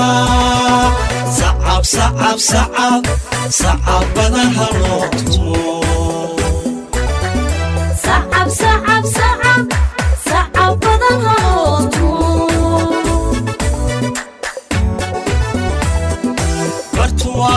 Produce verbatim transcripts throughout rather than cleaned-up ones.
صعب صعب صعب صعب بدن هالوتمو صعب صعب صعب صعب بدن هالوتمو برتوا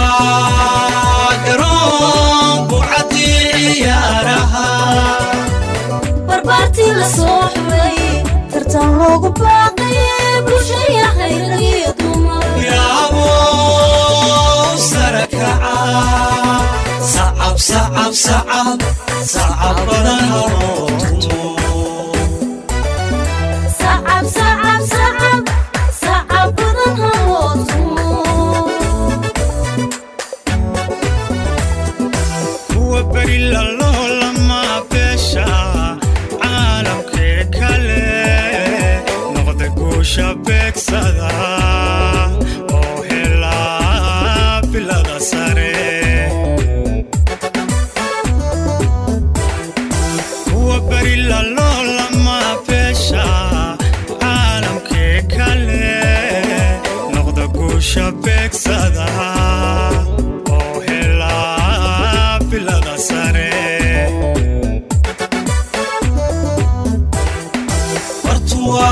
قرون بوعدي عيارها بربارتي لصوحبي ترتان لوغو باقي بلشي خير يضمو يا ابو سركعة صعب صعب صعب صعب بدن هالوتمو صعب صعب صعب صعب بدن هالوتمو هو بريل الله لما بشا عالم كيكالي نغض قوشا بيك صدا وهلا بلاد ساري هو بريل الله لما بشا عالم كيكالي نغض قوشا بيك صدا وهلا بلاد ساري برتوا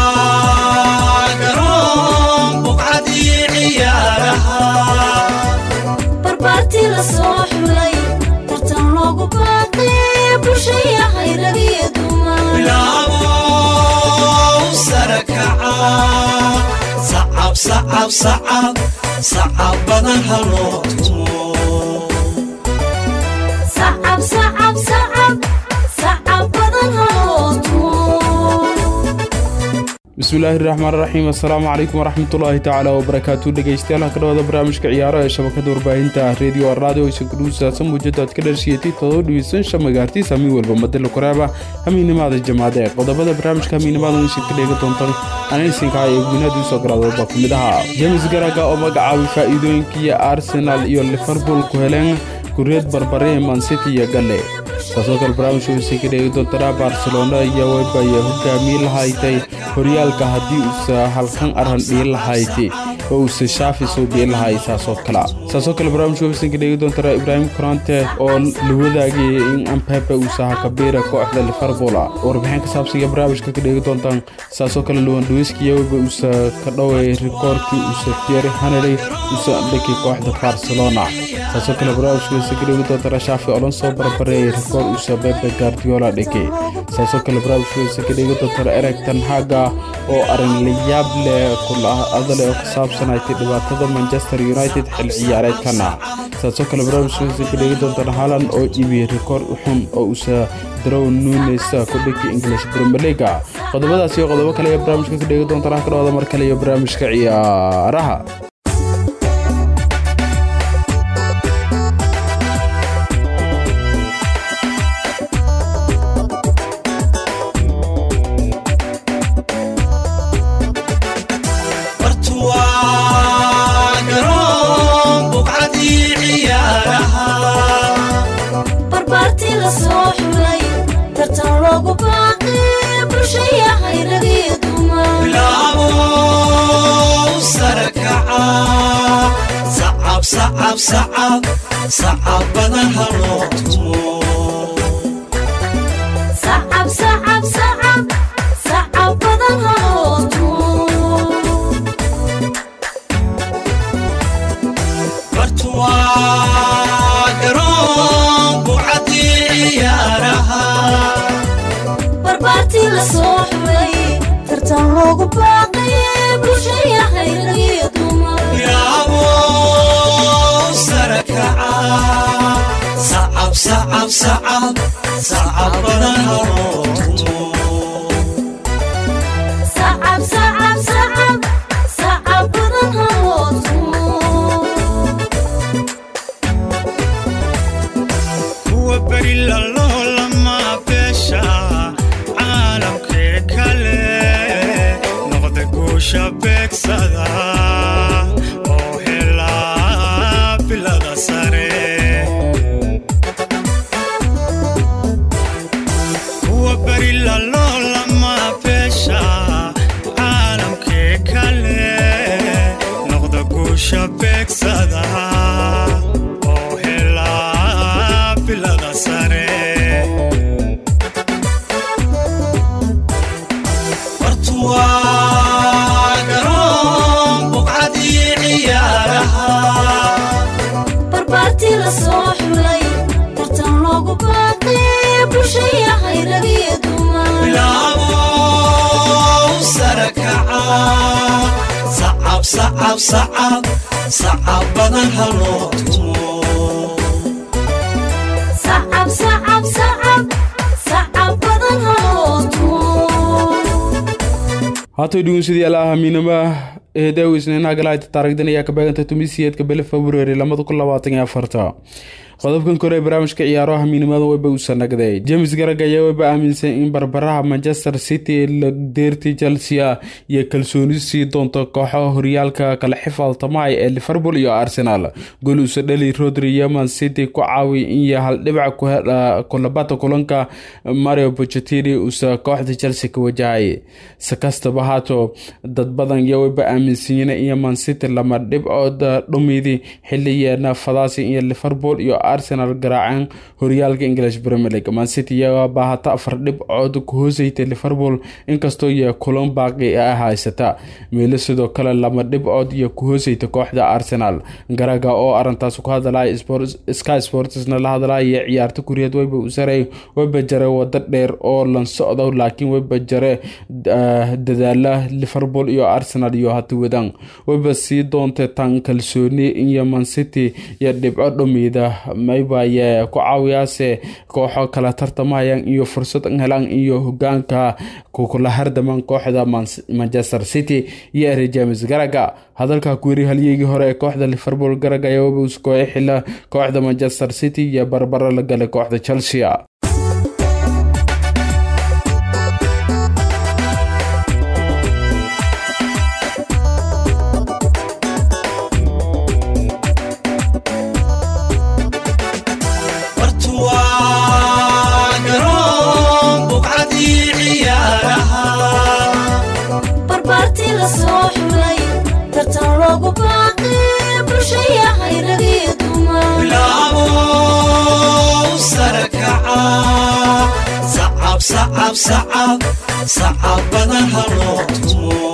قرون بوعدي عيارها بربارتي لصوحبي ترتان لوغو باقي بلشي خير يضمو بلابو سركعة صعب صعب صعب صعب بدن هالوتمو صعب صعب صعب صعب بدن هالوتمو بسم الله الرحمن الرحيم السلام عليكم ورحمة الله تعالى وبركاته dhegeystayaal ka dhawada barnaamijka ciyaaraha ee shabakada warbaahinta radio radio ee Sangruusa samujadaad ka dharsiyay todo dhisan shamagarti sami walba madal koraaba hamiinimada jamaade qodobada barnaamijka hamiinimada uu si kaleega doontan anaysan ka ay guunadu soo garaado ba kumidaha James Garaga oo magacaabay faa'iidooyinkii Arsenal iyo Liverpool ku heleen kureed barbare Man City iyo Galle taasoo kale barnaamijku si kaleega doonta Barcelona iyo wayba iyo hogaamiye lahaaytay horyaalka hadii uu halkan aran dheel lahaaytay oo uu shaafi soo beel lahaay saasoo kala saasoo kale barnaamijku si kaleega doonta Ibrahim Konate oo la wadaagay in Mbappe uu saha kabeera kooxda Liverpool warbixin ka saabsan barnaamijka kaleega doonta saasoo kale Lewandowski iyo uu ka dhaway rikoorkii uu Thierry Henry uu soo dhigay kooxda Barcelona saasoo kale barnaamijku si kaleega doonta Xavi Alonso barbaray rikoor uu soo Pep Guardiola dhigay saasoo kale barnaamijku si kaleega doonta Erik ten Hag oo arin la yaab leh kula adale oo saabsan ay dhibaatada Manchester United xil ciyaareedkana saasoo kale barnaamijku si kaleega doonta Haaland oo iibiyay rikoor xun oo uu soo Darwin Núñez ku dhigay English Premier League qodobadaas iyo qodobo kale ee barnaamijka ka dhigay doonta ka dhawada mar kale iyo barnaamijka ciyaaraha بربارتي لصوحبي ترتان لوغو باقي بلشي خير يضمو بلابو سركعة صعب صعب صعب صعب بدن هالوتمو صعب صعب صعب صعب بدن هالوتمو برتوا قرون بوعدي عيارها بربارتي لصوحبي ترتان لوغو باقي بلشي خير يضمو يا ابو سركعة صعب صعب صعب صعب بدن هالوتمو صعب صعب صعب صعب بدن هالوتمو هو بريل الله لما بشا عالم كيكالي نغض قوشا بيك صدا وهلا بلاد ساري هو بريل guusha beegsada oo helaa bilada sare waa garoon buqcadii ciyaaraha barbaartii la soo xulay tartan loogu baaqay bulshaya hayragiyo dumar bilaabo sarakaca sacab sacab sacab sacab badan haloo tumo sacab sacab sacab sacab badan haloo tumo haatay dhugunsidii allaha miinama eedawisneenaha galaayta taarigdan ayaa ka beeganta tumisiyeedka bele februari labada kun labaatan iyo afarta qodobkan kore ee barnaamijka ciyaaraha miinimada weba u sanagday James Garaga ayaa weba aaminsan in barbaraha Manchester City la deerti Chelsea iyo kalsooni sii doonto kooxaha horyaalka kala xifaaltamay ee Liverpool iyo Arsenal gool uu sadali Rodri iyo Man City ku caawi in ya hal dhibac ku kulabada kulanka Mario Pochettino uu kooxda Chelsea ka wajahay sakastaba haato dad badan ayaa weba aaminsan in Man City lama dhibcood dhumidi xilliyeena fadaasi in Liverpool iyo Arsenal garaaceen horyaalka English Premier League. Man City ayaa baahata afar dhibcood ku hoosaytay Liverpool inkastoo ay kulan baaqi ah haysata meel sidoo kale lama dhibcood iyo ku hoosaytay kooxda Arsenal. Garaga oo arintaas ku hadlay Sports Sky Sports na la hadlay ciyaarta Kuuriyad wayba u saray wayba jaray wada dheer oo lan socdo laakiin wayba jaray dadaala Liverpool iyo Arsenal iyo hata wadan wayba sii doonta tan kalsooni in Man City iyo dhibco dhumida maybaye ku caawiyaase kooxo kala tartamayaan iyo fursad helaan iyo hogaanka ku kala hardaman kooxda Manchester City iyo James Garaga hadalka ku yiri halyeegi hore ee kooxda Liverpool Garaga ayaa u isku xila kooxda Manchester City iyo barbara la galay kooxda Chelsea sacab sacab sacab badan haloo tumo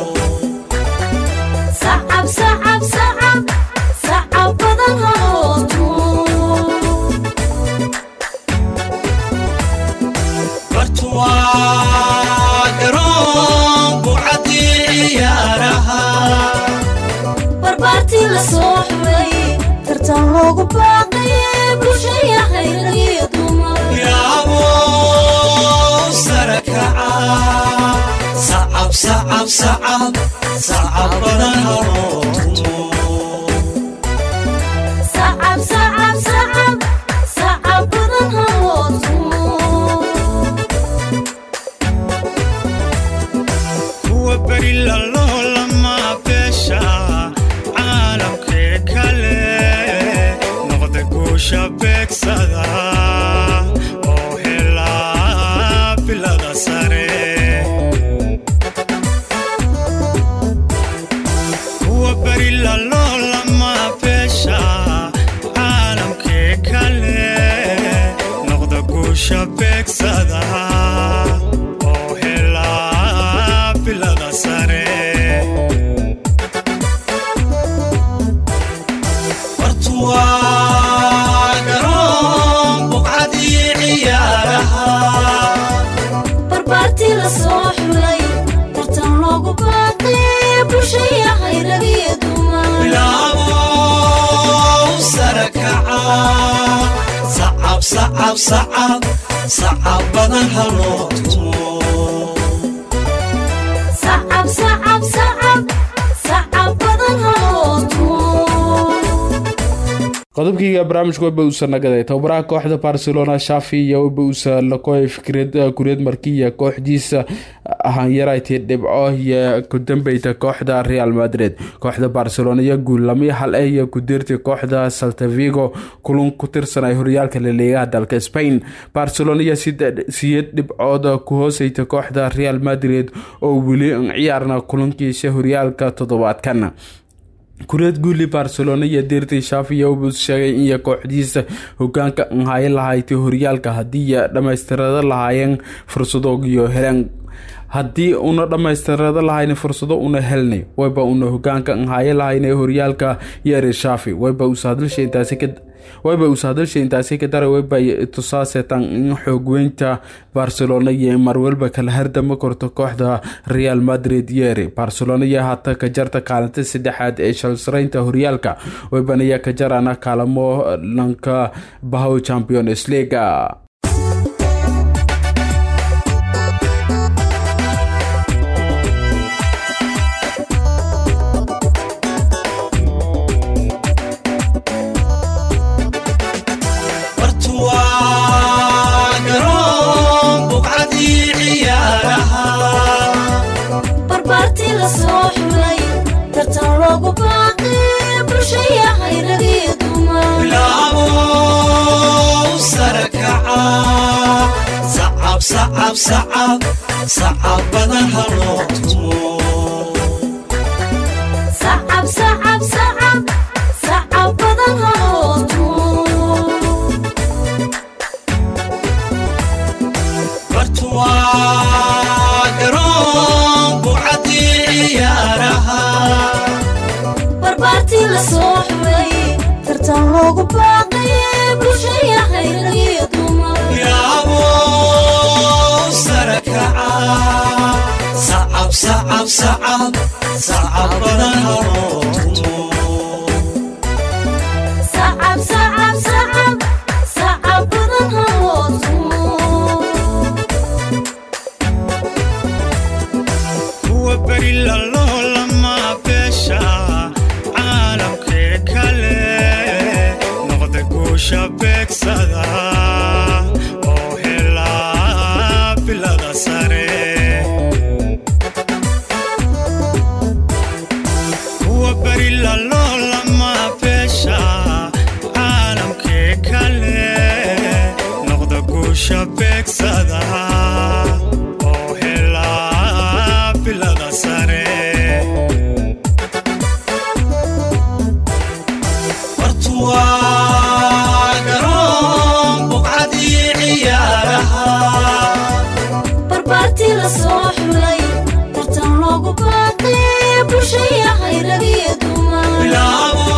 sacab sacab sacab sacab badan haloo tumo bartuwa garoon buqcadii ciyaaraha barbaartii la soo xulay tartan loogu baaqay bulshaya hayragiyo dumar bilaabo sacab sacab sacab sacab badan haloo tumo sacab sacab sacab sacab badan haloo tumo kuwa bari laloo lama beesha caalamka kale noqda guusha beegsada oo helaa bilada sare beegsada oo helaa bilada sare bartuwa garoon buqcadii ciyaaraha barbaartii la soo xulay tartan loogu baaqay bulshaya hayragiyo dumar bilaabo sarakaca sacab sacab sacab sacab badan haloo tumo sacab sacab sacab sacab badan haloo tumo qodobkiiga barnaamijka weba uu sanagaday tababaraha kooxda Barcelona Xavi iyo weba uu la kooy fikrad Kuuriyad markiya kooxdiisa ahaan yaraaytay dhibco iyo ku dambeeyay kooxda Real Madrid kooxda Barcelona iyo guul lama hal ay ku dirtay kooxda Celta Vigo kulan ku tirsanay horyaalka La Liga dalka Spain Barcelona iyo sideed dhibcood ku hoosaytay kooxda Real Madrid oo wili ciyaarna kulankiisa horyaalka toddobaadkan kureed guuli Barcelona iyo deertay Xavi uu sheegay in kooxdiisa hogaanka ay lahayd horyaalka hadii dhamaystirada lahaayeen fursado iyo heleen haddii una dhamaystirada lahayn fursado una helnay wayba una hogaanka ay lahayn horyaalka iyo Xavi wayba u saadalshay intaasi ka wayba u saadalshay intaasi ka daray wayba tusaasetan in xoogweynta Barcelona iyo marwalba kala hardama korto kooxda Real Madrid yeeri Barcelona iyo hata ka jarta kaalinta saddexaad ee shalsaraynta horyaalka wayba ya ka jarana kaalmo lanka bahaw Champions League صعب صعب صعب بدن هالوتمو صعب صعب صعب صعب بدن هالوتمو برتوا قرون بوعدي عيارها بربارتي لصوحي ترتان لوغو باقي بلشي خير ليدوما يا أبو صعب صعب صعب صعب بدن هالوتمو صعب صعب صعب صعب بدن هالوتمو هو بري الله لما بشا عالم كله نقد قوشة بك صدا أو هلا بلا دساري شبك صدا أو هلا بلا دساري برتوا قرون بقعدي عيارها بربارتي لصوحي ترتان لوغو باقي بلشي خير ليدوما يا أبو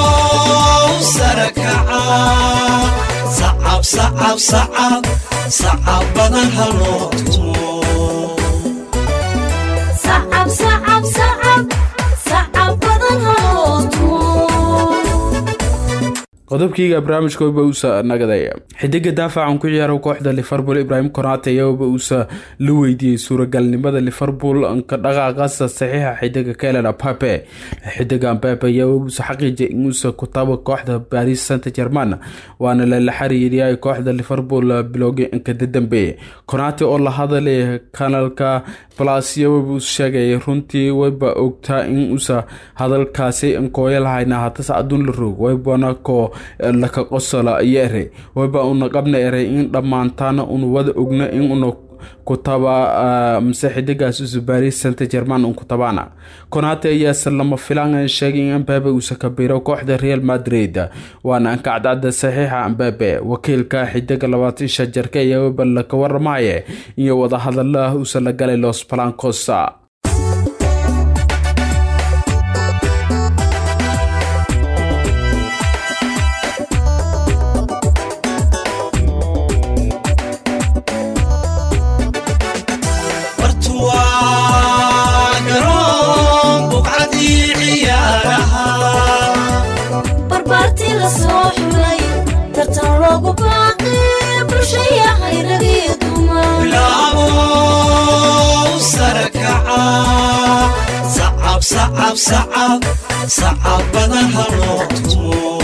سركعا صعب صعب صعب صعب بدن هالوتمو صعب صعب صعب صعب بدن هالوتمو qodobkiiga barnaamijka oo bawsa nagadaya xidiga daafacan ku ciyaaro kooxda Liverpool Ibrahim Konate ayaa bawsa la weydiiyay suuragalnimada Liverpool ka dhaqaaqa saxiixa xidiga Kylian Mbappe xidiga Mbappe ayaa bawsa xaqiijiyay in uu ku taabo kooxda Paris Saint-Germain waana la xiriiriyay kooxda Liverpool bilowgii inka dambe Konate oo la hadalay kanalka Plus ayaa sheegay runtii wayba ogtaa in uu hadalkaasi in kooyalahayna hata saadun la roog waybana ko laka qosala yeere wayba una qabna eray in dhamaantaana unu wada ogna in unu kutaba msaxidigaas Paris Saint-Germain uu kutabana Konate ayaa salama filan sheegay in Mbappe uu sakabiro kooxda Real Madrid waana an kacdada saxiixa Mbappe wakiilka xidiga labaatan iyo shan jirka ayaa bal ka waramaye iyo wada hadalada uu sala galay Los Blancos بربارتي لصوحي ترتان لوغو باقي بلشي خير ليدوما يا أبو سركعا صعب صعب صعب صعب بدن هالوتمو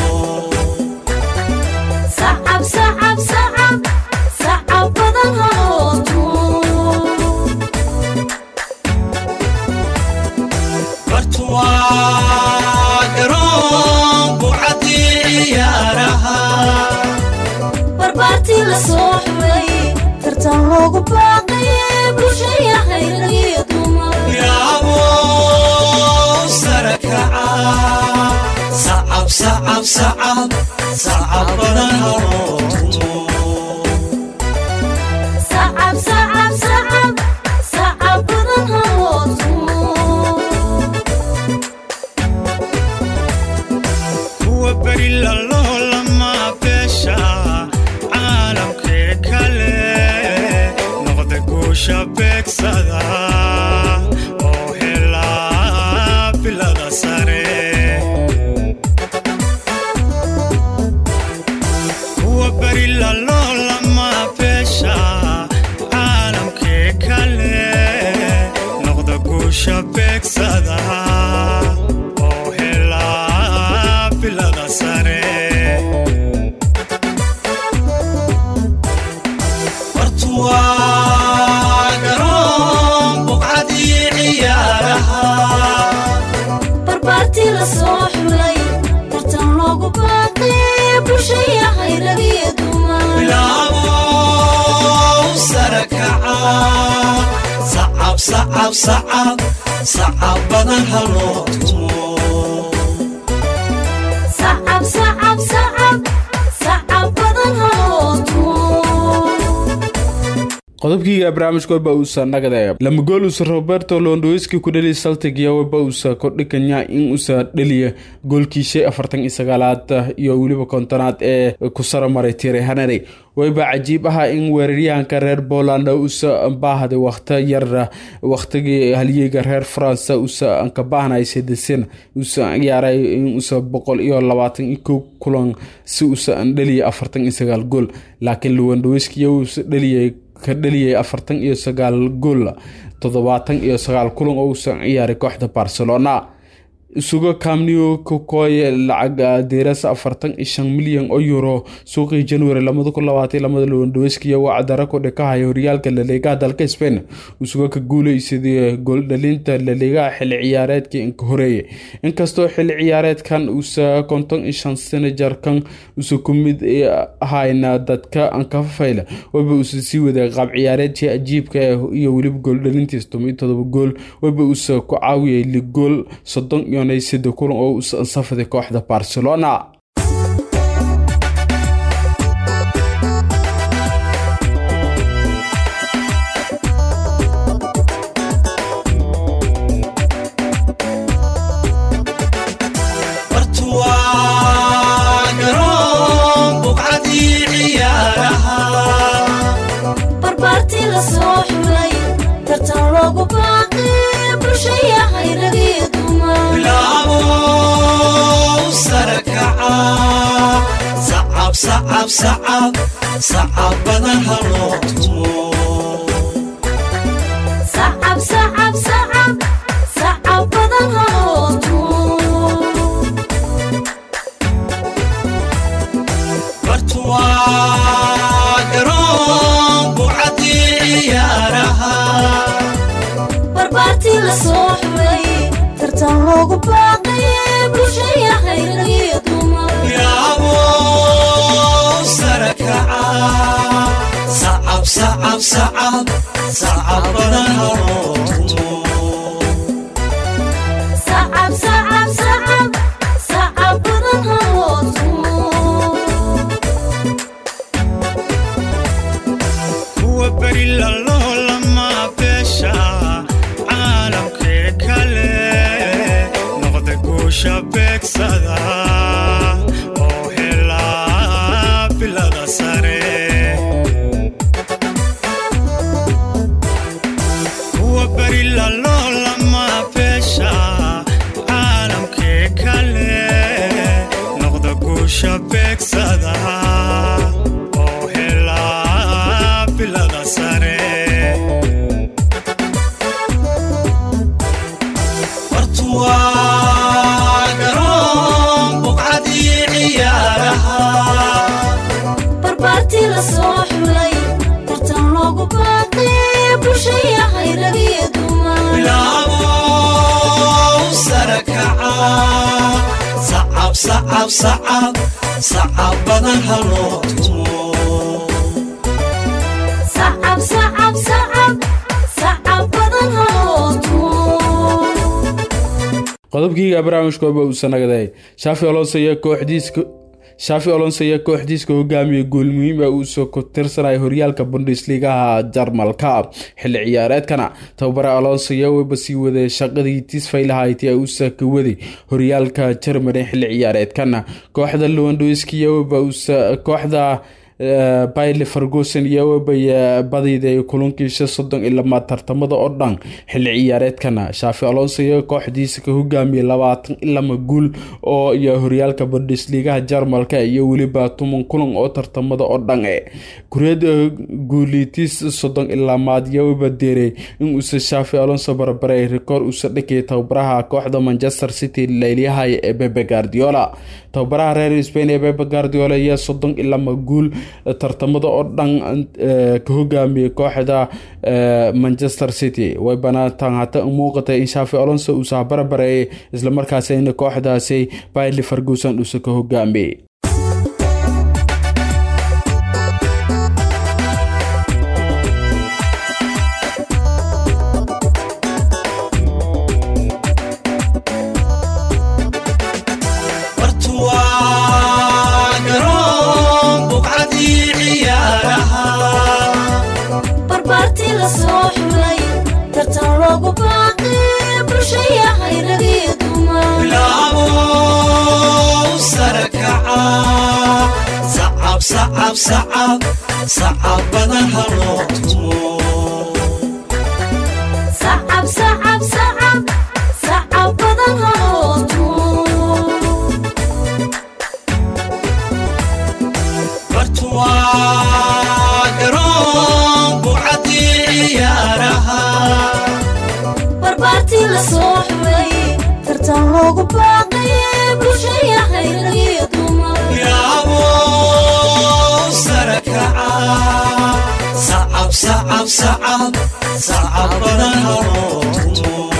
صعب صعب صعب صعب بدن هالوتمو برتوا قرون بوعدي عيارها بربارتي لصوحي ترتان لوغو باقي بلشي خير ليدوما يا أبو سركعا sacab sacab sacab badan halootumo sacab sacab sacab sacab badan halootumo kuwa bari laloo lama beesha caalamkee kale noqda guusha beegsada oo helaa bilada sare kuwa bari laloo lama beesha caalamkee kale noqda guusha beegsada oo helaa bilada sare wartuwaa garoon buqcadii ciyaaraha barbaartii la soo xulay tartan loogu baaqay bulshayahay rag iyo dumar bilaabow sare kaca sacab sacab sacab sacab badan halootumo sacab sacab sacab sacab badan halootumo qodobkii barnaamijka waba uusa nagada lama gool uusa Roberto Lewandowski ku dhaliy Celtic iyo waba uusa kordhiganya in uusa dhaliya goolkiisa afartan iyo sagaal iyo waliba kontonaad ee ku sara maray Thierry Henry wayba cajiib aha in weeraryahanka reer Poland uusa baahday waqti yar waqtigii halyeega reer France uusa anka baahnay sideesan uusa ciyaaray in uusa boqol iyo labaatan iyo kow kulan si uusa dhaliya afartan iyo sagaal gool laakiin Lewandowski uusa dhaliyay ka dhaliyay afartan iyo sagaal gool toddobaatan iyo sagaal kulan oo uu ciyaaray kooxda Barcelona isugu Camnio Kokoye lacag deerasa afartan iyo shan milyan oo euro suuqii January laba kun labaatan iyo laba Lewandowski waa cadara ku dhakahay horyaalka La Liga dalka Spain isugu ka guuleysaday gool dhalinta La Liga xil ciyaareedkii in ka horeeyay inkastoo xil ciyaareedkan uu konton iyo shan sano jarkan uu ku mid ahayna dadka aan ka fayla waba uu sii waday qaab ciyaareedkii ajiibka iyo waliba gool dhalintiisa todoba gool waba uu ku caawiyay li gool soddon iyo sidoo kulan oo safaday kooxda Barcelona wartuwaa garoon buqcadii ciyaaraha barbaartii la soo xulay tartan loogu baaqay bulshayahay rag iyo dumar bilaabow sare kaca sacab sacab sacab sacab badan halootumo sacab sacab sacab sacab badan halootumo wartuwaa garoon buqcadii ciyaaraha barbaartii la soo xulay tartan loogu baaqay bulshayahay rag iyo dumar bilaabow sare kaca sacab sacab sacab sacab badan halootumo sacab sacab sacab sacab badan halootumo kuwa bari laloo lama beesha caalamkee kale noqda guusha beegsada oo helaa bilada sare kuwa bari laloo lama beesha caalamkee kale noqda guusha beegsada oo helaa bilada sare wartuwaa garoon buqcadii ciyaaraha barbaartii la soo xulay tartan loogu baaqay bulshayahay rag iyo dumar bilaabow sare kaca sacab sacab sacab sacab badan halootumo sacab sacab sacab sacab badan halootumo qodobkiiga barnaamijkooba uu sanagaday Xavi Alonso iyo kooxdiisa Xavi Alonso iyo kooxdiisa hogaamiye gool muhiim ah uu soo ku tirsanay horyaalka Bundesliga Jarmalka xilli ciyaareedkana tababara Alonso iyo basi wada shaqadii tisfaylahayti uu soo ka waday horyaalka Germany xilli ciyaareedkana kooxda Lewandowski iyo kooxda Bayer Leverkusen iyo badida kulankiisa soddon iyo laba tartamada oo dhan xilli ciyaareedkana Xavi Alonso iyo kooxdiisa ka hogaamiye labaatan iyo laba gool oo iyo horyaalka Bundesliga Jarmalka iyo waliba toban kulan oo tartamada oo dhan ee kureed goolitis soddon iyo laba iyo badeeray in uu Xavi Alonso barbaray record uu sadhigay tababaraha kooxda Manchester City leeyahay ee Pep Guardiola tababaraha reer Spain ee Pep Guardiola iyo soddon iyo laba gool tartamada oo dhan ka hogaamiye kooxda Manchester City way banaataan hata muuqata in Xavi Alonso uu soo barbaray isla markaasina kooxdaasi Bayer Leverkusen uu ka hogaamiye صعب صعب صعب بدن هالوتمو صعب صعب صعب صعب بدن هالوتمو برتوا قرون بوعدي عيارها بربارتي لصوحي ترتان لوغو باقي بوشي خير يدوما يا صعب صعب صعب صعب بدن هالوتمو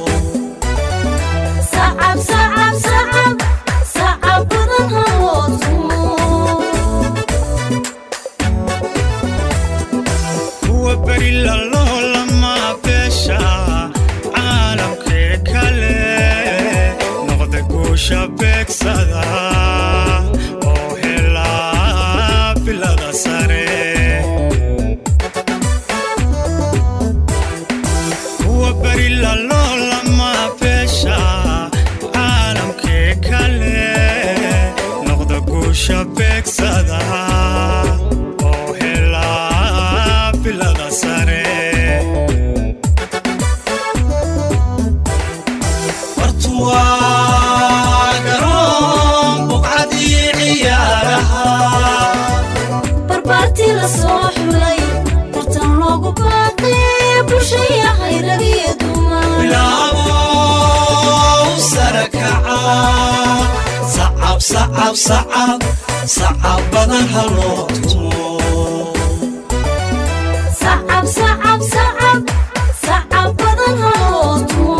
صعب صعب صعب صعب بدن هالوتمو هو بري الله لما بيشا عالم كيكالي نغدى قوشا بيك صدا شبك صدا او هلا بلا ساري برتوا قرون بقعدي عيارها بربارتي لصوحي ترتان لوغو باقي بوشي خير يدوما بلابو سركعا صعب صعب صعب صعب بدن هالوتمو صعب صعب صعب صعب بدن هالوتمو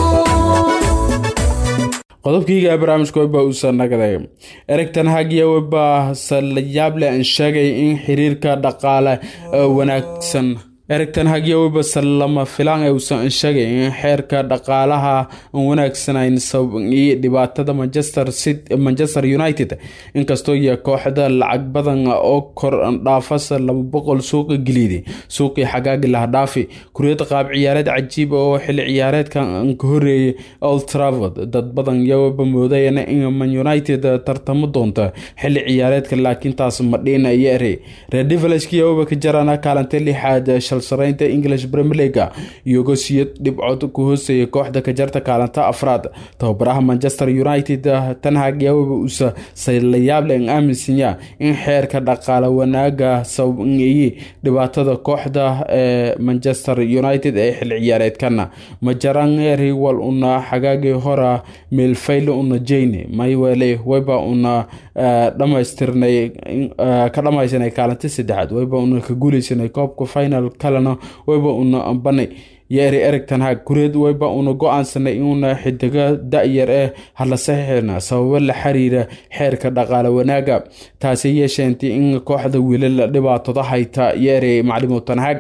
qodobkiiga barnaamijkooba uu sanagaday Erik ten Hag iyo waba salayaab leh in sheegay in xiriirka dhaqaale wanaagsan Erik ten Hag iyo waba salama filan ee uu soo sheegay in xeerka dhaqaalaha wanaagsan sababay dhibaatada Manchester City Manchester United inkastoo iyo kooxda lacag badan oo kor dhaafas laba boqol suuq galiiday suuqii xagaaga la dhaafi kuriyada qaab ciyaareed cajiib oo xilli ciyaareedkan ka horeeyay Old Trafford dad badan iyo waba moodayna in Man United tartamo doonto xilli ciyaareedka laakiin taas ma dhinaayay Red Devils iyo waba ka jarana kaalanta lixaad saraynta English Premier League iyago siyad dhibcood ku hooseeyay kooxda ka jarta kaalanta afraad tababaraha Manchester United ten Hag iyo uu salayaab leh aaminsan in xeerka dhaqaale wanaaga sababay dhibaatada kooxda Manchester United ee xil ciyaareedkana ma jaran eri wal una xagaagii hora meel fayl una jeeyne maywele wayba una dhamaystirnay ka dhamaysanay kaalanta saddexaad wayba una ka guuleysanay koobka final kalena wayba una banay yeeri Erik ten Hag kureed wayba una go'aansanay inuu xidiga da'yar ee hala saxiixna sabab la xiriira xeerka dhaqaale wanaaga taasi yeesheentay in kooxda wiilal dhibaatada hayta yeeri macallin ten Hag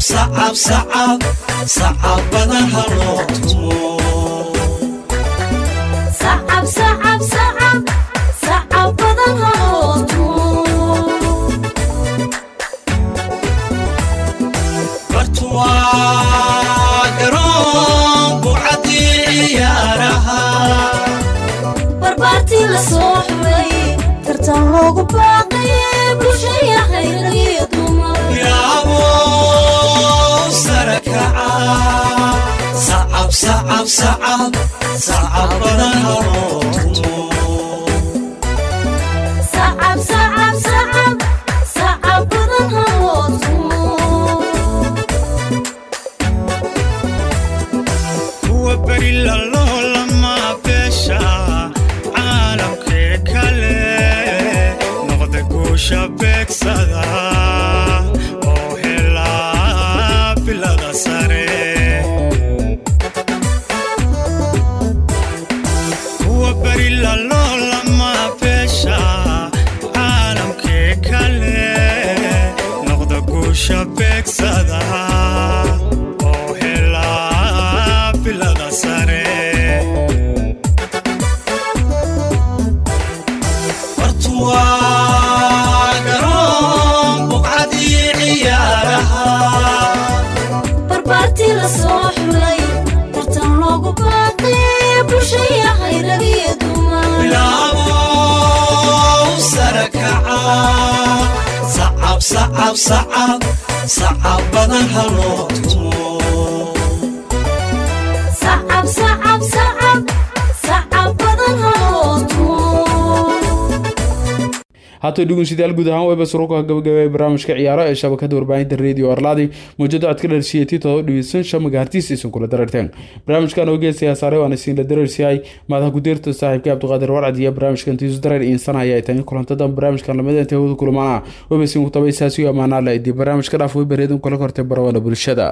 sacab sacab sacab badan haloo tumo sacab sacab sacab sacab badan haloo tumo bartuwa garoon bucadi ciyaaraha barbaartii la soo xulay tartan loogu baaqay bulshaya hayragiyo dumar yaabo sarakaca sacab sacab sacab sacab badan haloo tumo sacab sacab sacab sacab badan haloo tumo kuwa beri laloo lama beesha caalamkee kale noqda guusha beegsada oo helaa bilada sare kuwa beri laloo lama beesha caalamkee kale noqda guusha beegsada oo helaa bilada sare bartuwa garoon bucadi ciyaaraha barbaartii la soo xulay tartan loogu baaqay bulshaya hayragiyo dumar bilaabo sarakaca sacab sacab sacab sacab badan haloo tumo sacab sacab sacab sacab badan haloo tumo haatay dhugunsidayaal guud ahaan wayba suruka gabagabay barnaamijka ciyaaro ee shabakada warbaahinta radio arlaadi mawjada cod ka dhalsiyatay todoba dhibisan shan magahartiis isan kula dararteen barnaamijkan oo geesaya saaray waana siin la dararsiiyay maadaha gudeerta saaxiibka cabdiqaadir warcad iyo barnaamijkan tiisu dareer insan ayaa tan kulantada barnaamijkan lamada inta hawada kulmaana wayba siin ku tabay saasiyo amaana la idii barnaamijka dhaaf way bareedan kula kortay barawana bulshada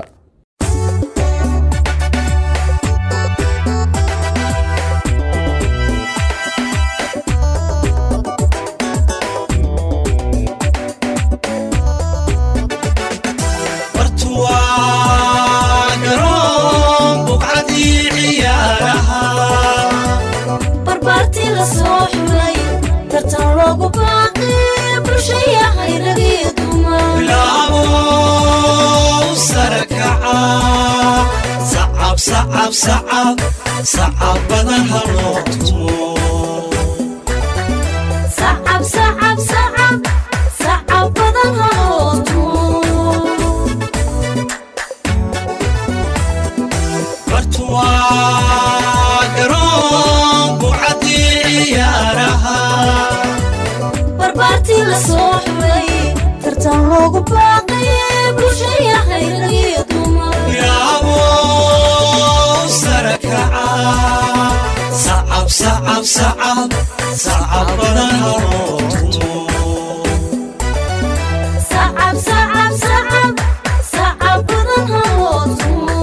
bartuwa garoon bucadi ciyaaraha barbaartii la soo xulay tartan loogu baaqay bulshaya hayragiyo dumar bilaabo sarakaca sacab sacab sacab sacab badan haloo tumo sacab sacab sacab sacab badan haloo tumo bartuwa garoon bucadi ciyaaraha barbaartii la soo xulay tartan loogu baaqay bulshaya hayragiyo dumar yaabo sarakaca sacab sacab sacab sacab badan haloo tumo sacab sacab sacab sacab badan haloo tumo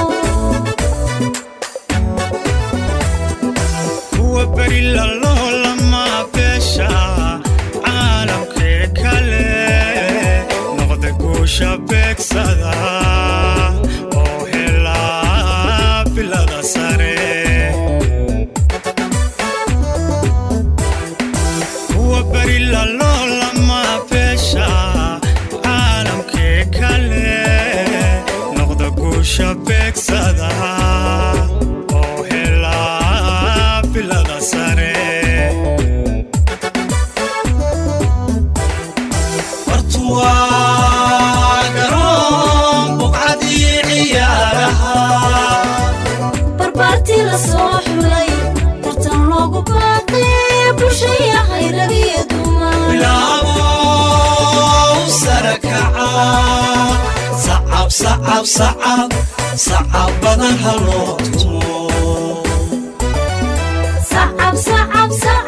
kuwa beri laloo lama beesha caalamkee kale noqda guusha beegsada oo helaa bilada sare kuwa beri laloo lama beesha caalamkee kale noqda guusha beegsada oo helaa bilada sare bartuwa garoon bucadi ciyaaraha barbaartii la soo xulay tartan loogu baaqay bulshaya hayragiyo dumar bilaabo sarakaca sacab sacab sacab sacab badan haloo tumo sacab sacab sacab